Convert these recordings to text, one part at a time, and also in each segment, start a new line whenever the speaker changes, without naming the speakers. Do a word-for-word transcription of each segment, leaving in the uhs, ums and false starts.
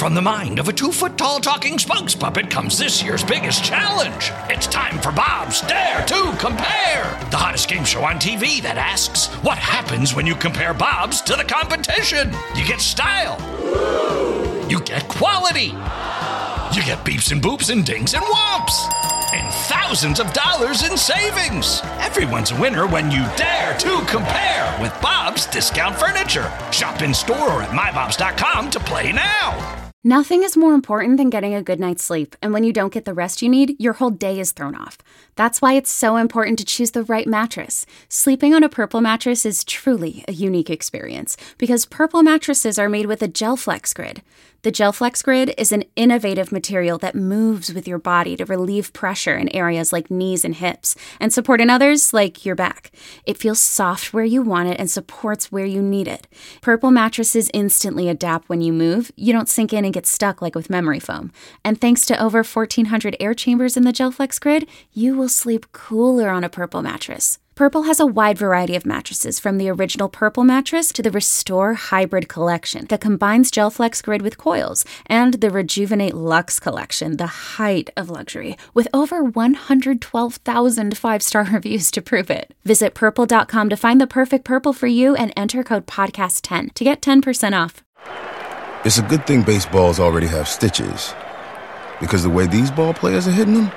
from the mind of a two-foot-tall talking spokes puppet comes this year's biggest challenge. It's time for Bob's Dare to Compare, the hottest game show on T V that asks, what happens when you compare Bobs to the competition? You get style. You get quality. You get beeps and boops and dings and whomps. And thousands of dollars in savings. Everyone's a winner when you dare to compare with Bob's Discount Furniture. Shop in store or at my bobs dot com to play now.
Nothing is more important than getting a good night's sleep, and when you don't get the rest you need, your whole day is thrown off. That's why it's so important to choose the right mattress. Sleeping on a Purple mattress is truly a unique experience, because Purple mattresses are made with a GelFlex Grid. The GelFlex Grid is an innovative material that moves with your body to relieve pressure in areas like knees and hips, and support in others like your back. It feels soft where you want it and supports where you need it. Purple mattresses instantly adapt when you move. You don't sink in and get stuck like with memory foam. And thanks to over fourteen hundred air chambers in the GelFlex Grid, you will sleep cooler on a Purple mattress. Purple has a wide variety of mattresses, from the original Purple mattress to the Restore Hybrid collection that combines GelFlex Grid with coils, and the Rejuvenate Luxe collection, the height of luxury, with over one hundred twelve thousand five-star reviews to prove it. Visit purple dot com to find the perfect Purple for you and enter code podcast ten to get ten percent off.
It's a good thing baseballs already have stitches, because the way these ball players are hitting them,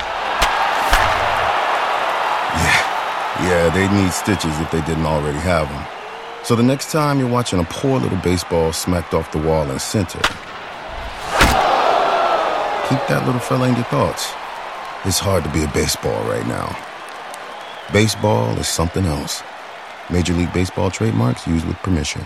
yeah. Yeah, they need stitches if they didn't already have them. So the next time you're watching a poor little baseball smacked off the wall in center, keep that little fella in your thoughts. It's hard to be a baseball right now. Baseball is something else. Major League Baseball trademarks used with permission.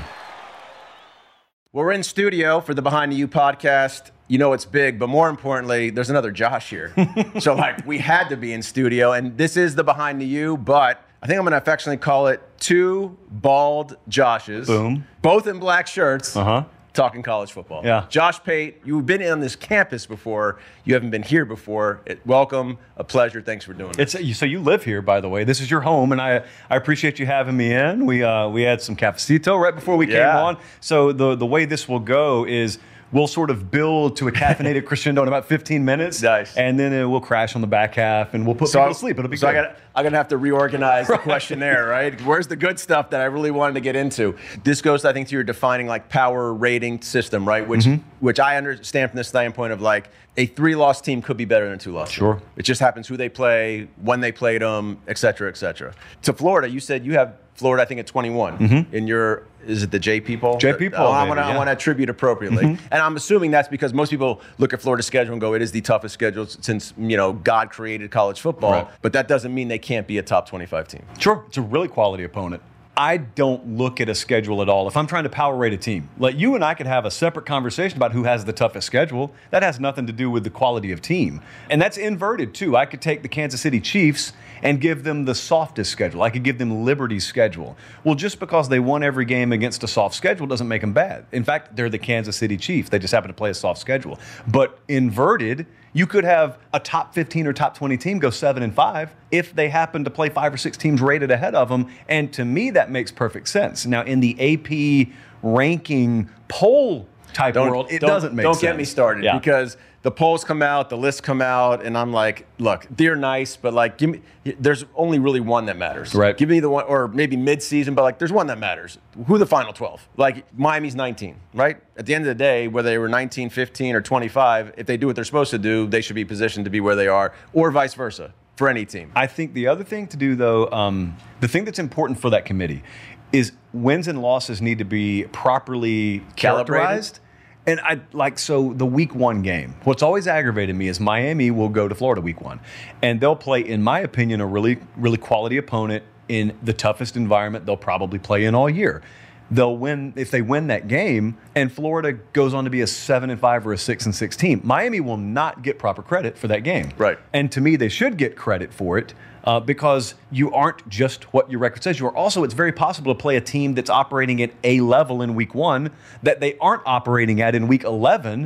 Well, we're in studio for the Behind the U podcast. You know it's big, but more importantly, there's another Josh here. So, like, we had to be in studio, and this is the Behind the U, but I think I'm going to affectionately call it two bald Joshes.
Boom.
Both in black shirts.
Uh-huh.
Talking college football.
Yeah.
Josh Pate, you've been on this campus before. You haven't been here before. It, welcome. A pleasure. Thanks for doing it.
It's so you live here, by the way. This is your home, and I I appreciate you having me in. We uh, we had some cafecito right before we
Yeah.
came on. So the the way this will go is we'll sort of build to a caffeinated crescendo in about fifteen minutes.
Nice.
And then it will crash on the back half, and we'll put
So
people to sleep. It'll be
so
good.
I got, I'm going to have to reorganize the questionnaire, right? Where's the good stuff that I really wanted to get into? This goes, I think, to your defining like power rating system, right? Which
Mm-hmm.
which I understand from the standpoint of like a three-loss team could be better than a two-loss team.
Sure.
It just happens who they play, when they played them, et cetera, et cetera. To Florida, you said you have Florida, I think, at twenty-one.
Mm-hmm.
In your, is it the J P poll?
J P poll,
I
baby,
want to
yeah.
I want to attribute appropriately.
Mm-hmm.
And I'm assuming that's because most people look at Florida's schedule and go, it is the toughest schedule since, you know, God created college football.
Right.
But that doesn't mean they can't be a top twenty-five team.
Sure, it's a really quality opponent. I don't look at a schedule at all. If I'm trying to power rate a team, like you and I could have a separate conversation about who has the toughest schedule. That has nothing to do with the quality of team. And that's inverted too. I could take the Kansas City Chiefs and give them the softest schedule. I could give them Liberty's schedule. Well, just because they won every game against a soft schedule doesn't make them bad. In fact, they're the Kansas City Chiefs. They just happen to play a soft schedule. But inverted, you could have a top fifteen or top twenty team go seven and five if they happen to play five or six teams rated ahead of them. And to me, that makes perfect sense. Now, in the A P ranking poll type
Don't,
world, it
don't-
doesn't make
don't
sense.
get me started
Yeah.
because the polls come out, the lists come out, and I'm like, look, they're nice, but like, give me. There's only really one that matters.
Right.
Give me the one, or maybe mid-season, but like, there's one that matters. Who are the final twelve? Like, Miami's nineteen, right? At the end of the day, whether they were nineteen, fifteen, or twenty-five, if they do what they're supposed to do, they should be positioned to be where they are, or vice versa for any team.
I think the other thing to do, though, um, the thing that's important for that committee is wins and losses need to be properly characterized. And I like, so the week one game, what's always aggravated me is Miami will go to Florida week one, and they'll play, in my opinion, a really, really quality opponent in the toughest environment they'll probably play in all year. They'll win if they win that game, and Florida goes on to be a seven and five or a six and six team. Miami will not get proper credit for that game.
Right.
And to me, they should get credit for it. Uh, because you aren't just what your record says. You are also, it's very possible to play a team that's operating at A level in week one that they aren't operating at in week eleven,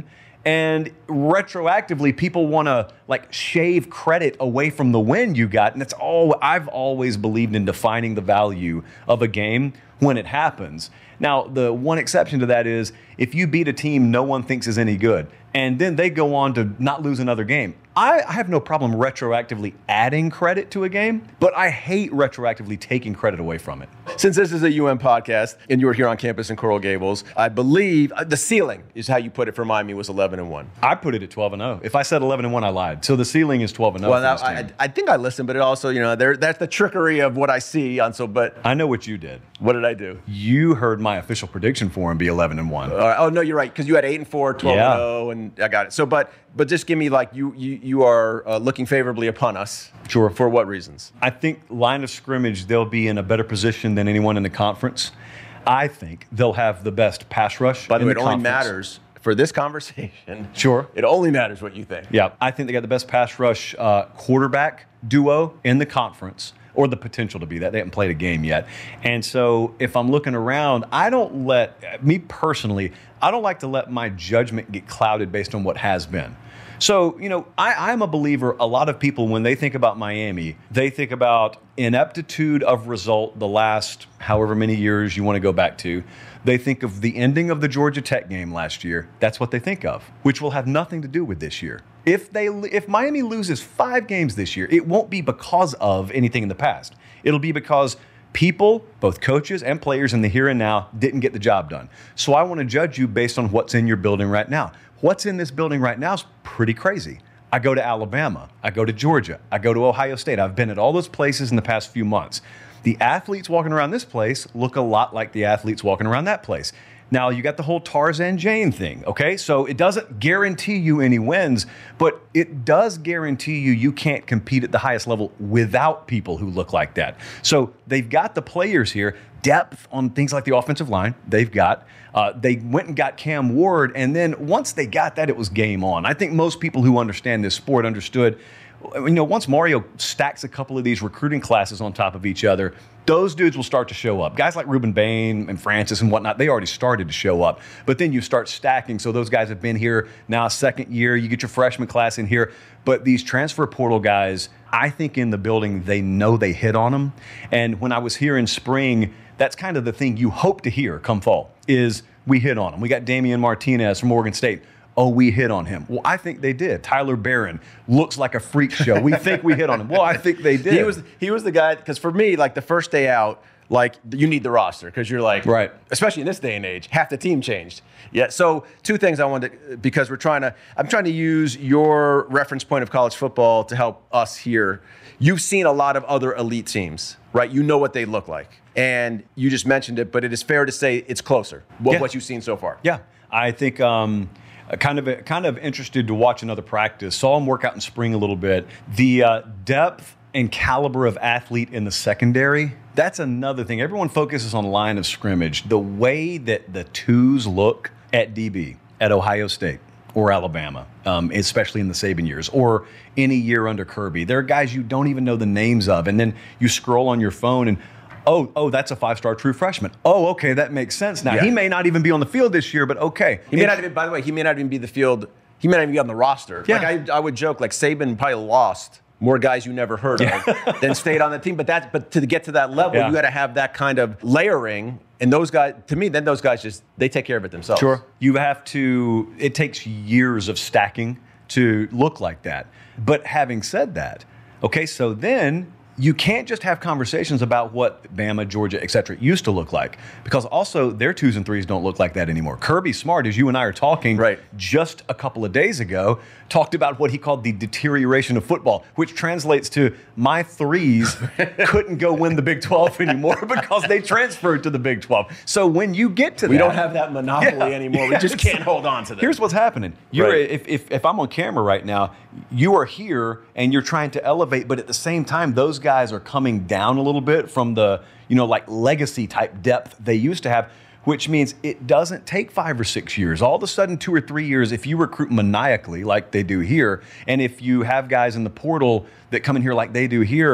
And retroactively, people want to like shave credit away from the win you got. And that's all I've always believed in, defining the value of a game when it happens. Now, the one exception to that is if you beat a team no one thinks is any good, and then they go on to not lose another game. I, I have no problem retroactively adding credit to a game, but I hate retroactively taking credit away from it.
Since this is a U M podcast and you were here on campus in Coral Gables, I believe uh, the ceiling is how you put it for Miami was eleven and one.
I put it at twelve and oh. If I said eleven and one, I lied. So the ceiling is twelve and oh.
Well, now, I, I think I listened, but it also, you know, there that's the trickery of what I see on so. But
I know what you did.
What did I do?
You heard my official prediction for him be eleven and one.
Uh, oh no, you're right, because you had eight and four, twelve
yeah.
and oh, and I got it. So, but but just give me like you you you are uh, looking favorably upon us.
Sure.
For what reasons?
I think line of scrimmage, they'll be in a better position than anyone in the conference. I think they'll have the best pass rush.
By the
in
way,
the
it only
conference.
matters for this conversation.
Sure.
It only matters what you think.
Yeah, I think they got the best pass rush uh, quarterback duo in the conference, or the potential to be that. They haven't played a game yet. And so if I'm looking around, I don't let, me personally, I don't like to let my judgment get clouded based on what has been. So, you know, I, I'm a believer, a lot of people, when they think about Miami, they think about ineptitude of result the last however many years you want to go back to. They think of the ending of the Georgia Tech game last year. That's what they think of, which will have nothing to do with this year. If they, if Miami loses five games this year, it won't be because of anything in the past. It'll be because people, both coaches and players in the here and now, didn't get the job done. So I want to judge you based on what's in your building right now. What's in this building right now is pretty crazy. I go to Alabama. I go to Georgia. I go to Ohio State. I've been at all those places in the past few months. The athletes walking around this place look a lot like the athletes walking around that place. Now, you got the whole Tarzan Jane thing, okay? So it doesn't guarantee you any wins, but it does guarantee you you can't compete at the highest level without people who look like that. So they've got the players here, depth on things like the offensive line, they've got. Uh, they went and got Cam Ward, and then once they got that, it was game on. I think most people who understand this sport understood, you know, once Mario stacks a couple of these recruiting classes on top of each other, those dudes will start to show up. Guys like Ruben Bain and Francis and whatnot, they already started to show up. But then you start stacking. So those guys have been here now a second year. You get your freshman class in here. But these transfer portal guys, I think in the building, they know they hit on them. And when I was here in spring, that's kind of the thing you hope to hear come fall, is we hit on them. We got Damian Martinez from Oregon State. Oh, we hit on him. Well, I think they did. Tyler Barron looks like a freak show. We think we hit on him. Well, I think they did.
He was he was the guy, because for me, like the first day out, like you need the roster, because you're like,
right.
Especially in this day and age, half the team changed. Yeah. So two things I wanted to, because we're trying to, I'm trying to use your reference point of college football to help us here. You've seen a lot of other elite teams, right? You know what they look like. And you just mentioned it, but it is fair to say it's closer, what,
yeah.
what you've seen so far.
Yeah. I think um, kind of kind of interested to watch another practice. Saw him work out in spring a little bit. The uh, depth and caliber of athlete in the secondary, that's another thing. Everyone focuses on line of scrimmage. The way that the twos look at D B at Ohio State or Alabama, um, especially in the Saban years, or any year under Kirby. There are guys you don't even know the names of, and then you scroll on your phone and, oh, oh, that's a five-star true freshman. Oh, okay, that makes sense. Now,
yeah.
He may not even be on the field this year, but okay.
He may not even, by the way, he may not even be the field. He may not even be on the roster.
Yeah.
Like I, I would joke, like Saban probably lost more guys you never heard of than stayed on the team. But that, but to get to that level,
Yeah.
you got to have that kind of layering. And those guys, to me, then those guys just, they take care of it themselves.
Sure. You have to, it takes years of stacking to look like that. But having said that, okay, so then you can't just have conversations about what Bama, Georgia, et cetera used to look like, because also their twos and threes don't look like that anymore. Kirby Smart, as you and I are talking
right.
just a couple of days ago, talked about what he called the deterioration of football, which translates to my threes couldn't go win the Big twelve anymore because they transferred to the Big twelve. So when you get to
we
that,
don't have that monopoly
yeah,
anymore. We
yeah,
just can't hold on to that.
Here's what's happening. You're
Right.
if, if if I'm on camera right now, you are here and you're trying to elevate, but at the same time, those guys are coming down a little bit from the, you know, like legacy type depth they used to have, which means it doesn't take five or six years. All of a sudden, two or three years, if you recruit maniacally like they do here, and if you have guys in the portal that come in here like they do here,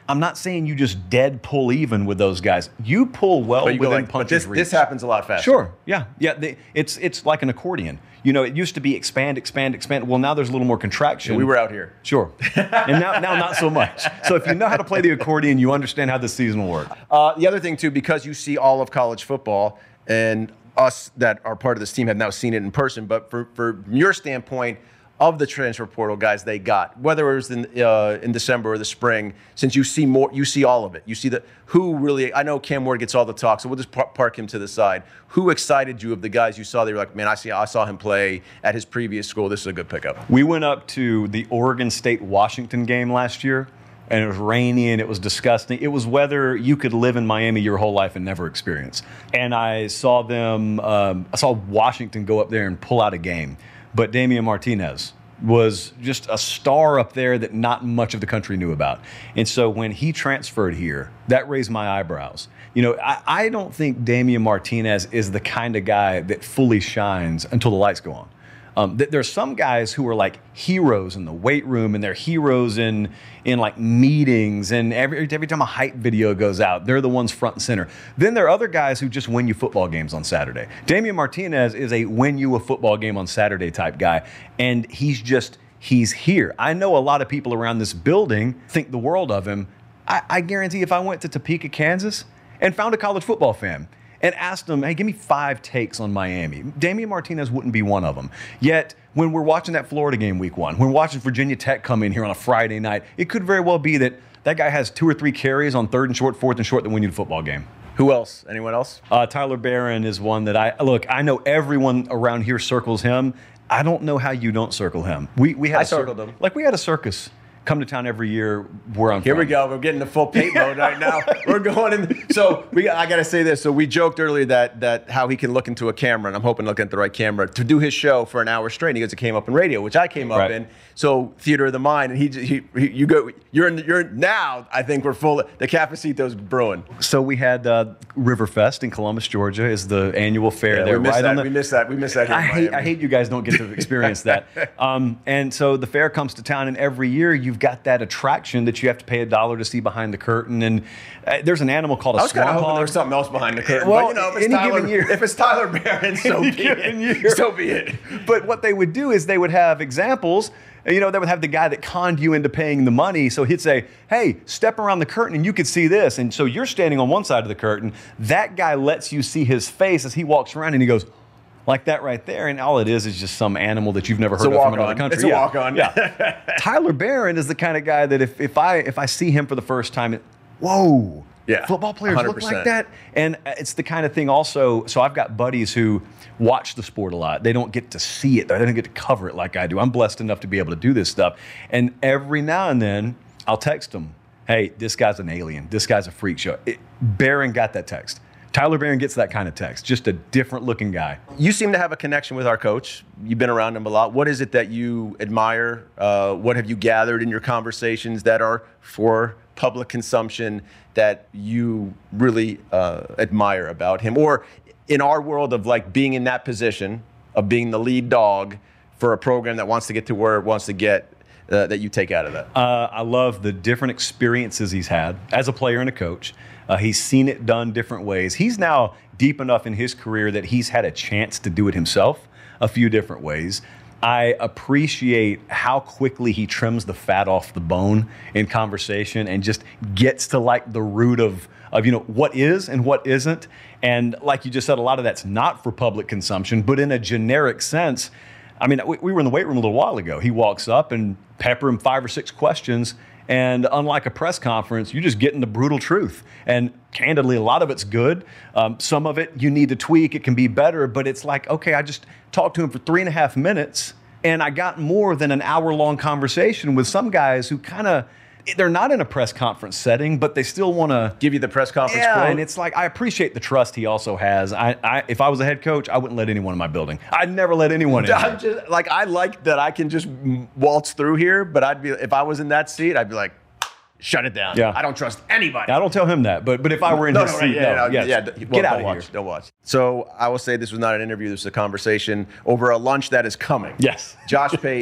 I'm not saying you just dead pull even with those guys. You pull well
But you go
within
like, but
punches
this,
reach.
this happens a lot faster.
Sure. Yeah. Yeah. They, it's it's like an accordion. You know, it used to be expand, expand, expand. Well, now there's a little more contraction.
We were out here.
Sure. And now, now not so much. So if you know how to play the accordion, you understand how the season will work.
Uh, the other thing, too, because you see all of college football, and us that are part of this team have now seen it in person, but for, for from your standpoint, of the transfer portal guys they got, whether it was in uh, in December or the spring, since you see more, you see all of it. You see the who really. I know Cam Ward gets all the talk, so we'll just par- park him to the side. Who excited you of the guys you saw? They were like, man, I see, I saw him play at his previous school. This is a good pickup.
We went up to the Oregon State Washington game last year, and it was rainy and it was disgusting. It was weather you could live in Miami your whole life and never experience. And I saw them. Um, I saw Washington go up there and pull out a game. But Damian Martinez was just a star up there that not much of the country knew about. And so when he transferred here, that raised my eyebrows. You know, I, I don't think Damian Martinez is the kind of guy that fully shines until the lights go on. Um, th- there's some guys who are like heroes in the weight room, and they're heroes in in like meetings, and every every time a hype video goes out, they're the ones front and center. Then there are other guys who just win you football games on Saturday. Damian Martinez is a win you a football game on Saturday type guy, and he's just he's here. I know a lot of people around this building think the world of him. I, I guarantee if I went to Topeka, Kansas, and found a college football fan and asked them, hey, give me five takes on Miami, Damian Martinez wouldn't be one of them. Yet, when we're watching that Florida game week one, when we're watching Virginia Tech come in here on a Friday night, it could very well be that that guy has two or three carries on third and short, fourth and short that win you the football game.
Who else? Anyone else?
Uh, Tyler Barron is one that I, look, I know everyone around here circles him. I don't know how you don't circle him. We, we had
I
a cir-
circled him.
Like we had a circus come to town every year where I'm
Here
from.
we go. We're getting the full paint mode right now. We're going in. So we, I got to say this. So we joked earlier that that how he can look into a camera, and I'm hoping to look at the right camera to do his show for an hour straight. He goes, it came up in radio, which I came up
Right.
in. So theater of the mind, and he, he, he you go. You're in. You're now. I think we're full. The Cafecito's brewing.
So we had uh, Riverfest in Columbus, Georgia, is the annual fair
Yeah,
there.
we missed
right
that.
on the,
we missed that. We missed that. Here
I
in
hate,
Miami.
I hate you guys don't get to experience that. Um, and so the fair comes to town, and every year you've got that attraction that you have to pay a dollar to see behind the curtain. And uh, there's an animal called a
I was kind
swamp
of hoping
hog.
there was something else behind the curtain.
Well,
but you know, if it's,
any
Tyler,
given year.
if it's Tyler Barron, so
Any
be
given
it.
year.
So be it.
But what they would do is they would have examples. You know, they would have the guy that conned you into paying the money. So he'd say, hey, step around the curtain and you could see this. And so you're standing on one side of the curtain. That guy lets you see his face as he walks around and he goes, like that right there. And all it is is just some animal that you've never heard
It's a
of from another
walk-on.
country.
It's a
Yeah.
walk-on.
Yeah. Tyler Barron is the kind of guy that if, if I if I see him for the first time, it, whoa.
Yeah,
Football players
one hundred
look
percent.
like that. And it's the kind of thing also, so I've got buddies who watch the sport a lot. They don't get to see it. They don't get to cover it like I do. I'm blessed enough to be able to do this stuff. And every now and then, I'll text them, hey, this guy's an alien. This guy's a freak show. It, Barron got that text. Tyler Barron gets that kind of text. Just a different looking guy.
You seem to have a connection with our coach. You've been around him a lot. What is it that you admire? Uh, what have you gathered in your conversations that are for public consumption that you really uh, admire about him? Or in our world of like being in that position of being the lead dog for a program that wants to get to where it wants to get, uh, that you take out of that?
Uh, I love the different experiences he's had as a player and a coach. Uh, he's seen it done different ways. He's now deep enough in his career that he's had a chance to do it himself a few different ways. I appreciate how quickly he trims the fat off the bone in conversation and just gets to like the root of, of you know, what is and what isn't. And like you just said, a lot of that's not for public consumption, but in a generic sense. I mean, we, we were in the weight room a little while ago. He walks up and pepper him five or six questions. And unlike a press conference, you're just getting the brutal truth. And candidly, a lot of it's good. Um, some of it you need to tweak. It can be better. But it's like, okay, I just talked to him for three and a half minutes, and I got more than an hour-long conversation with some guys who kind of, they're not in a press conference setting, but they still want to
Give you the press conference
yeah,
quote?
and it's like, I appreciate the trust he also has. I, I, if I was a head coach, I wouldn't let anyone in my building. I'd never let anyone in.
I'm just like, I like that I can just waltz through here, but I'd be, if I was in that seat, I'd be like, shut it down.
Yeah.
I don't trust anybody.
I don't tell him that, but but if I were in
no,
his
no,
seat,
right, yeah,
no,
no,
yes.
yeah, d- well,
get out
don't
of
watch,
here.
Don't watch. So I will say this was not an interview. This was a conversation over a lunch that is coming.
Yes.
Josh Pate,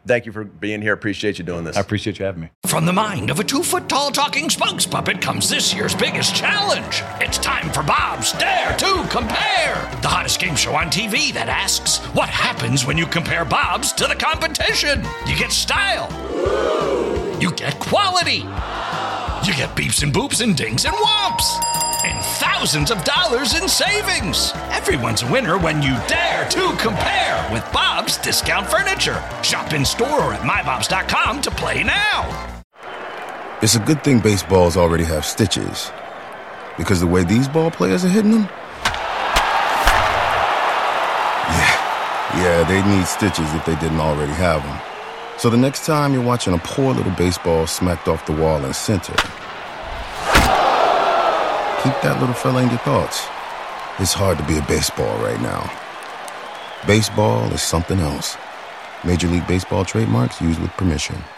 thank you for being here. Appreciate you doing this.
I appreciate you having me.
From the mind of a two-foot-tall talking spokes puppet comes this year's biggest challenge. It's time for Bob's Dare to Compare, the hottest game show on T V that asks, what happens when you compare Bobs to the competition? You get style. You get quality. You get beeps and boops and dings and whomps. And thousands of dollars in savings. Everyone's a winner when you dare to compare with Bob's Discount Furniture. Shop in store or at my bobs dot com to play now.
It's a good thing baseballs already have stitches, because the way these ball players are hitting them, yeah, yeah, they'd need stitches if they didn't already have them. So the next time you're watching a poor little baseball smacked off the wall in center, keep that little fella in your thoughts. It's hard to be a baseball right now. Baseball is something else. Major League Baseball trademarks used with permission.